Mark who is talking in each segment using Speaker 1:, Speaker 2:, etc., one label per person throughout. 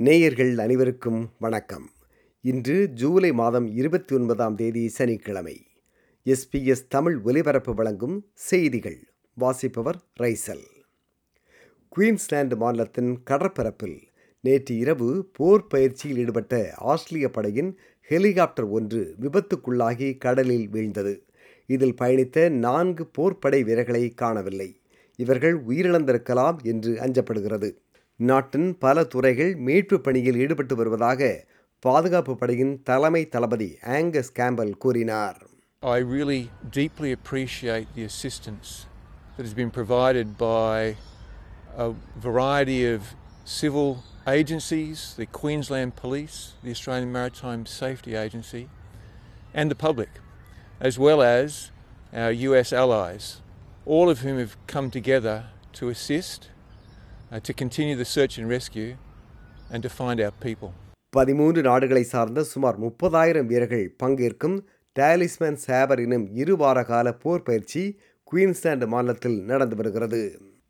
Speaker 1: நேயர்கள் அனைவருக்கும் வணக்கம். இன்று ஜூலை மாதம் 29ஆம் தேதி சனிக்கிழமை. SBS தமிழ் ஒலிபரப்பு வழங்கும் செய்திகள். வாசிப்பவர் ரைசல். குயின்ஸ்லாந்து மாநிலத்தின் கடற்பரப்பில் நேற்று இரவு போர் பயிற்சியில் ஈடுபட்ட ஆஸ்திரேலிய படையின் ஹெலிகாப்டர் ஒன்று விபத்துக்குள்ளாகி கடலில் வீழ்ந்தது. இதில் பயணித்த 4 போர்ப்படை வீரர்களை காணவில்லை. இவர்கள் உயிரிழந்திருக்கலாம் என்று அஞ்சப்படுகிறது. நாட்டின் பல துறைகள் மீட்பு பணியில் ஈடுபட்டு வருவதாக பாதுகாப்பு படையின் தலைமை தளபதி ஆங்கஸ் கேம்பல் கூறினார்.
Speaker 2: I really deeply appreciate the assistance that has been provided by a variety of civil agencies, the Queensland Police, the Australian Maritime Safety Agency, and the public, as well as our US allies, all of whom have come together to assist, to continue the search and rescue and to find our people.
Speaker 1: 13 நாடுகளை சார்ந்த சுமார் 30,000 வீரர்கள் பங்கேற்கும் talisman sabre எனும் 2 வார கால போர் பயிற்சி Queensland மாநிலத்தில் நடந்து வருகிறது.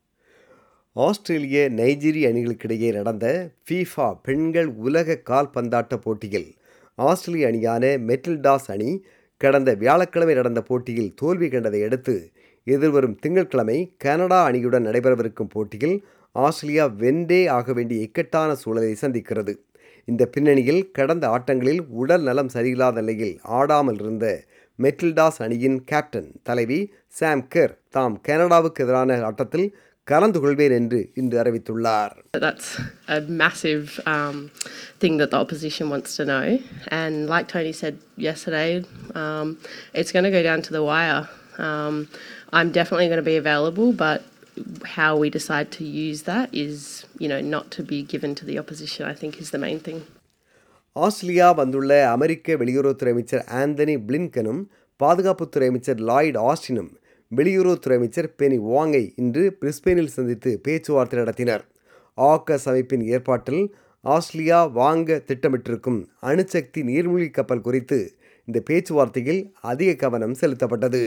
Speaker 1: ஆஸ்திரேலிய நைஜீரிய அணிகளுக்கிடையே நடந்த FIFA பெண்கள் உலக கால்பந்தாட்ட போட்டியில் ஆஸ்திரேலிய அணியான மெட்டில்டாஸ் அணி கடந்த வியாழக்கிழமை நடந்த போட்டியில் தோல்வி கண்டதை அடுத்து எதிர்வரும் திங்கட்கிழமை கனடா அணியுடன் நடைபெறவிருக்கும் போட்டியில் ஆஸ்திரேலியா வென்றே ஆக வேண்டிய இக்கட்டான சூழலை சந்திக்கிறது. இந்த பின்னணியில் கடந்த ஆட்டங்களில் உடல் நலம் சரியில்லாத நிலையில் ஆடாமல் இருந்த மெட்டில்டாஸ் அணியின் கேப்டன் தலைவி சாம் கெர் தாம் கனடாவுக்கு எதிரான ஆட்டத்தில் கலந்து கொள்வேன் என்று இன்று அறிவித்துள்ளார்.
Speaker 3: That's a massive thing that the opposition wants to know, and like Tony said yesterday, it's going to go down to the wire. I'm definitely going to be available, but how we decide to use that is, not to be given to the opposition, I think is the main thing.
Speaker 1: Australia வந்துள்ள அமெரிக்க வெளியுறவுத்துறை அமைச்சர் Anthony பிளின்கனும் பாதுகாப்புத்துறை அமைச்சர் Lloyd ஆஸ்டினும் வெளியுறவுத்துறை அமைச்சர் பெனி வாங்கை இன்று பிரிஸ்பேனில் சந்தித்து பேச்சுவார்த்தை நடத்தினர். ஆகஸ் அமைப்பின் ஏற்பாட்டில் ஆஸ்திரேலியா வாங்க திட்டமிட்டிருக்கும் அணுசக்தி நீர்மூழ்கி கப்பல் குறித்து இந்த பேச்சுவார்த்தையில் அதிக கவனம் செலுத்தப்பட்டது.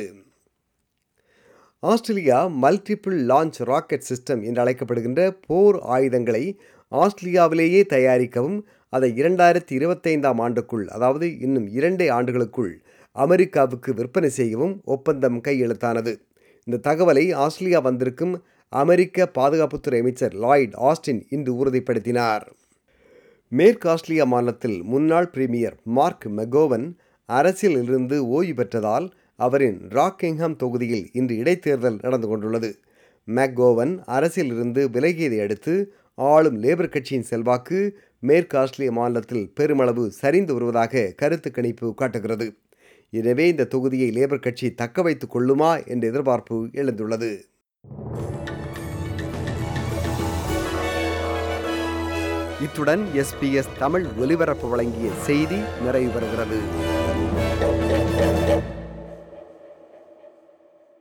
Speaker 1: Australia multiple launch rocket system என்று அழைக்கப்படுகின்ற போர் ஆயுதங்களை ஆஸ்திரேலியாவிலேயே தயாரிக்கவும் அதை 2025ஆம் ஆண்டுக்குள், அதாவது இன்னும் 2 ஆண்டுகளுக்குள் அமெரிக்காவுக்கு விற்பனை செய்யவும் ஒப்பந்தம் கையெழுத்தானது. இந்த தகவலை ஆஸ்திரேலியா வந்திருக்கும் அமெரிக்க பாதுகாப்புத்துறை அமைச்சர் லாய்ட் ஆஸ்டின் இன்று உறுதிப்படுத்தினார். மேற்கு ஆஸ்திரேலியா மாநிலத்தில் முன்னாள் பிரீமியர் மார்க் மெகோவன் அரசியலிலிருந்து ஓய்வு பெற்றதால் அவரின் ராக்கிங்ஹாம் தொகுதியில் இன்று இடைத்தேர்தல் நடந்து கொண்டுள்ளது. மெக்கோவன் அரசியலிருந்து விலகியதை அடுத்து ஆளும் லேபர் கட்சியின் செல்வாக்கு மேற்கு ஆஸ்திரேலிய மாநிலத்தில் பெருமளவு சரிந்து வருவதாக கருத்து கணிப்பு காட்டுகிறது. எனவே இந்த தொகுதியை லேபர் கட்சி தக்க வைத்துக் கொள்ளுமா என்ற எதிர்பார்ப்பு எழுந்துள்ளது. இத்துடன் SBS தமிழ் ஒலிபரப்பு வழங்கிய செய்தி நிறைவு பெறுகிறது.